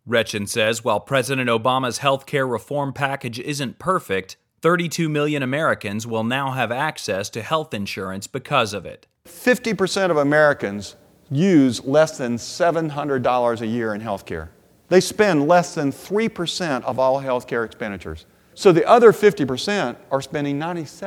Rechin says while President Obama's health care reform package isn't perfect, 32 million Americans will now have access to health insurance because of it. 50% of Americans use less than $700 a year in health care. They spend less than 3% of all health care expenditures. So the other 50% are spending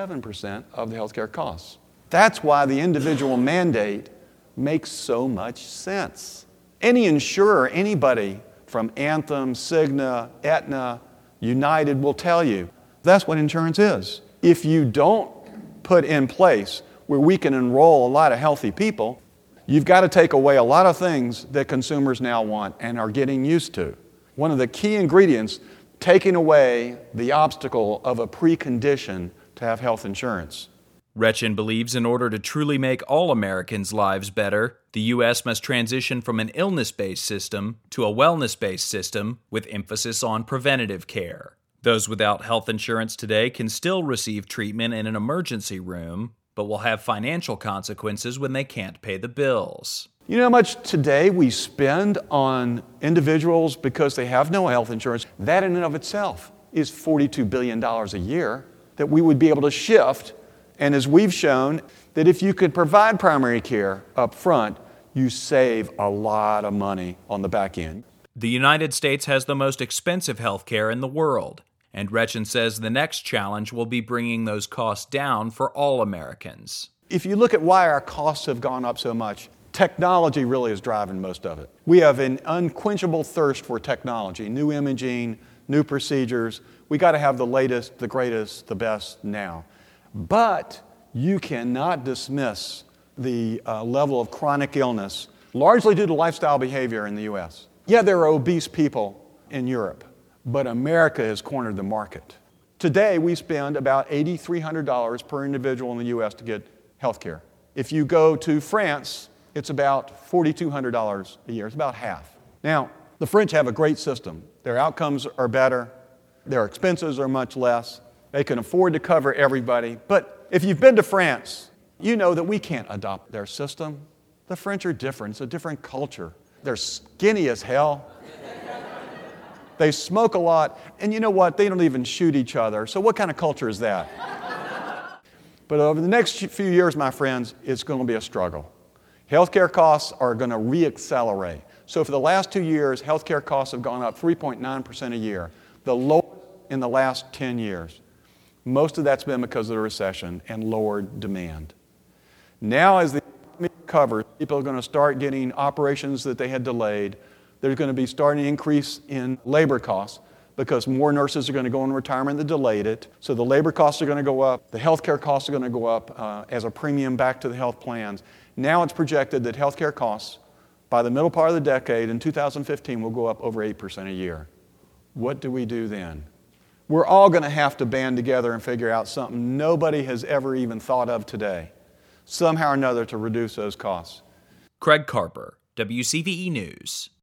97% of the health care costs. That's why the individual mandate makes so much sense. Any insurer, anybody from Anthem, Cigna, Aetna, United will tell you that's what insurance is. If you don't put in place where we can enroll a lot of healthy people, you've got to take away a lot of things that consumers now want and are getting used to. One of the key ingredients, taking away the obstacle of a precondition to have health insurance. Rechin believes in order to truly make all Americans' lives better, the U.S. must transition from an illness-based system to a wellness-based system with emphasis on preventative care. Those without health insurance today can still receive treatment in an emergency room, but will have financial consequences when they can't pay the bills. You know how much today we spend on individuals because they have no health insurance? That in and of itself is $42 billion a year that we would be able to shift. And as we've shown, that if you could provide primary care up front, you save a lot of money on the back end. The United States has the most expensive health care in the world, and Rechin says the next challenge will be bringing those costs down for all Americans. If you look at why our costs have gone up so much, technology really is driving most of it. We have an unquenchable thirst for technology, new imaging, new procedures. We got to have the latest, the greatest, the best now. But you cannot dismiss the level of chronic illness, largely due to lifestyle behavior in the U.S. Yeah, there are obese people in Europe, but America has cornered the market. Today, we spend about $8,300 per individual in the U.S. to get health care. If you go to France, it's about $4,200 a year. It's about half. Now, the French have a great system. Their outcomes are better. Their expenses are much less. They can afford to cover everybody. But if you've been to France, you know that we can't adopt their system. The French are different. It's a different culture. They're skinny as hell. They smoke a lot. And you know what? They don't even shoot each other. So what kind of culture is that? But over the next few years, my friends, it's going to be a struggle. Healthcare costs are going to reaccelerate. So for the last 2 years, healthcare costs have gone up 3.9% a year, the lowest in the last 10 years. Most of that's been because of the recession and lowered demand. Now, as the economy recovers, people are going to start getting operations that they had delayed. There's going to be starting to increase in labor costs because more nurses are going to go in retirement that delayed it. So the labor costs are going to go up. The healthcare costs are going to go up as a premium back to the health plans. Now it's projected that healthcare costs by the middle part of the decade in 2015 will go up over 8% a year. What do we do then? We're all going to have to band together and figure out something nobody has ever even thought of today, somehow or another to reduce those costs. Craig Carper, WCVE News.